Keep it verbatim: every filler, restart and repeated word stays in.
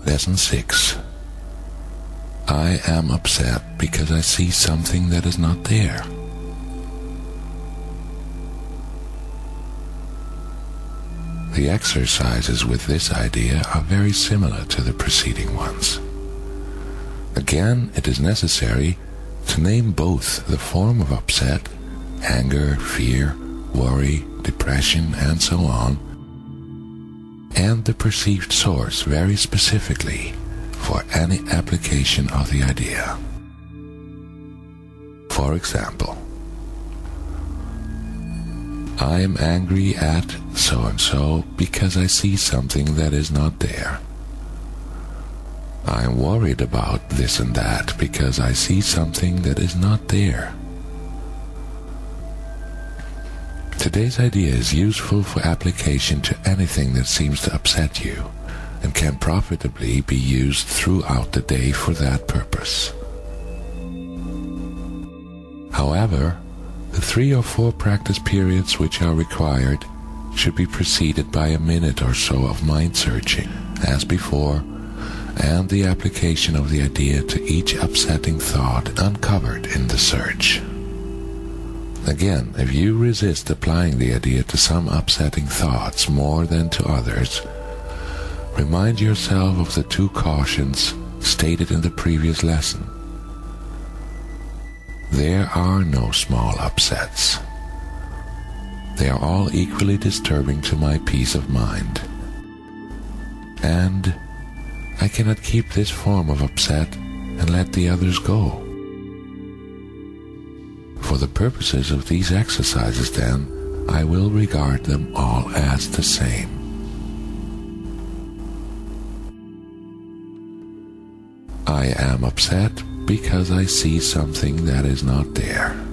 Lesson six. I am upset because I see something that is not there. The exercises with this idea are very similar to the preceding ones. Again, it is necessary to name both the form of upset, anger, fear, worry, depression, and so on, and the perceived source very specifically for any application of the idea. For example, I am angry at so-and-so because I see something that is not there. I am worried about this and that because I see something that is not there. Today's idea is useful for application to anything that seems to upset you and can profitably be used throughout the day for that purpose. However, the three or four practice periods which are required should be preceded by a minute or so of mind searching, as before, and the application of the idea to each upsetting thought uncovered in the search. Again, if you resist applying the idea to some upsetting thoughts more than to others, remind yourself of the two cautions stated in the previous lesson. There are no small upsets. They are all equally disturbing to my peace of mind. And I cannot keep this form of upset and let the others go. For the purposes of these exercises, then, I will regard them all as the same. I am upset because I see something that is not there.